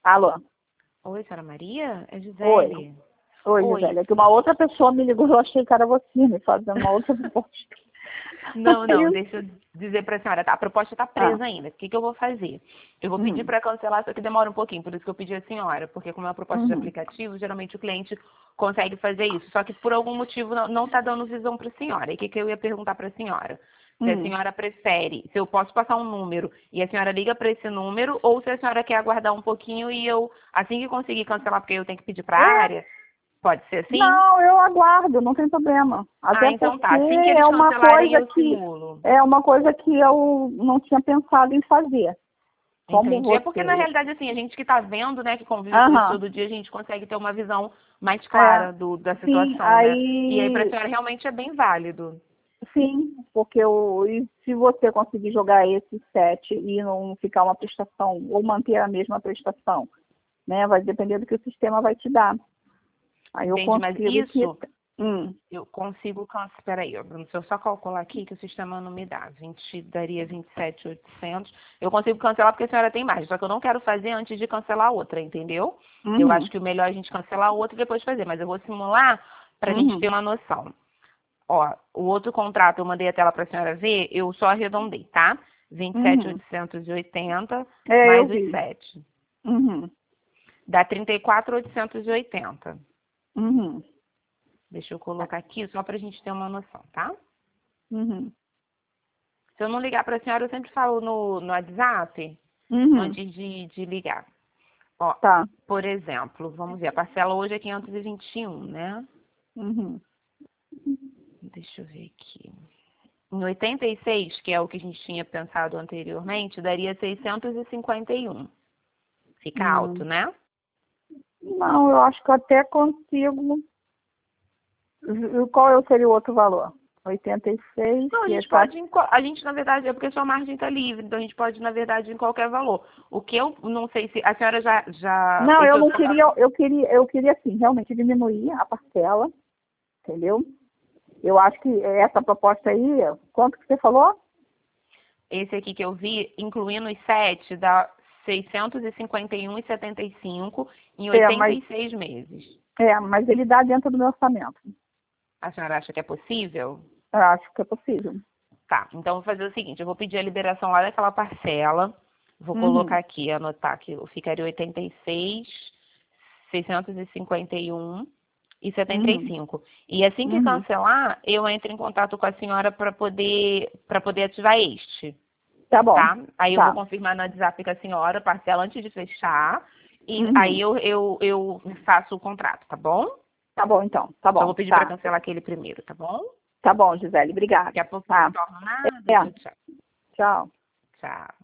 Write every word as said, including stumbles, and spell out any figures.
Alô? Oi, senhora Maria? É Oi. Gisele. Oi, Oi. Gisele. É que uma outra pessoa me ligou, eu achei que era você, me fazendo uma outra proposta. Não, Aí não, eu- deixa eu dizer para a senhora, tá? A proposta está Ah, presa ainda. O que, que eu vou fazer? Eu vou pedir hum, para cancelar, só que demora um pouquinho, por isso que eu pedi a senhora, porque como é uma proposta de uhum. aplicativo, geralmente o cliente consegue fazer isso. Só que por algum motivo não está dando visão para a senhora. E o que, que eu ia perguntar para a senhora? Se a Hum. senhora prefere, se eu posso passar um número e a senhora liga para esse número, ou se a senhora quer aguardar um pouquinho e eu, assim que conseguir cancelar, porque eu tenho que pedir para a É, área, pode ser assim? não, eu aguardo, não tem problema. Ah, Até então porque tá. Assim que eles é uma cancelarem, coisa eu que simulo. é uma coisa que eu não tinha pensado em fazer. Como Entendi. É porque, na você. realidade, assim, a gente que está vendo, né, que convive com isso Aham. todo dia, a gente consegue ter uma visão mais É. clara do, da Sim, situação, né? E aí, para a aí senhora, realmente é bem válido. sim, porque eu, e se você conseguir jogar esse set e não ficar uma prestação, ou manter a mesma prestação, né? Vai depender do que o sistema vai te dar. Aí eu Entende? Mas consigo que. isso Hum, eu consigo cancelar. Peraí, ó, Bruno, se eu só calcular aqui que o sistema não me dá. vinte, daria vinte e sete mil e oitocentos. Eu consigo cancelar porque a senhora tem mais. Só que eu não quero fazer antes de cancelar a outra, entendeu? Eu acho uhum, que o melhor é a gente cancelar a outra e depois fazer. Mas eu vou simular para a gente ter uhum, uma noção. Ó, o outro contrato eu mandei a tela para a senhora ver, eu só arredondei, tá? vinte e sete mil uhum. oitocentos e oitenta É, eu mais os vi. sete. Uhum, Dá trinta e quatro mil oitocentos e oitenta. uhum, Deixa eu colocar aqui só para a gente ter uma noção, tá? uhum, Se eu não ligar para a senhora, eu sempre falo no, no WhatsApp uhum. antes de, de ligar. Ó, Tá. por exemplo, vamos ver, a parcela hoje é quinhentos e vinte e um, né? Uhum. Deixa eu ver aqui. Em oitenta e seis, que é o que a gente tinha pensado anteriormente, daria seiscentos e cinquenta e um. Fica alto, Hum. né? Não, eu acho que eu até consigo. E qual seria o outro valor? oitenta e seis, Não, a que é gente quase. pode, em qual- a gente, na verdade, é porque sua margem está livre, então a gente pode, na verdade, em qualquer valor. O que eu não sei se a senhora já, já Não, eu fechou não esse contrato. queria, eu queria, eu queria assim, realmente diminuir a parcela, entendeu? Eu acho que essa proposta aí, quanto que você falou? Esse aqui que eu vi, incluindo os sete, dá seiscentos e cinquenta e um e setenta e cinco em É, oitenta mas, e seis meses. é, mas ele dá dentro do meu orçamento. A senhora acha que é possível? Eu acho que é possível. Tá, então vou fazer o seguinte, eu vou pedir a liberação lá daquela parcela, vou colocar Uhum, aqui, anotar que ficaria oitenta e seis, seiscentos e cinquenta e um e setenta e uhum, cinco. E assim que uhum. cancelar, eu entro em contato com a senhora para poder para poder ativar este, Tá bom, tá? Aí eu vou tá. confirmar no WhatsApp com a senhora, parcela antes de fechar, e aí Uhum. eu, eu, eu faço o contrato, tá bom? Tá bom, então, tá Só bom, vou pedir para tá. cancelar aquele primeiro, tá bom? Tá bom, Gisele, Daqui obrigada. a pouco eu Tá. retorno nada. É, Tchau, tchau. tchau. Tchau.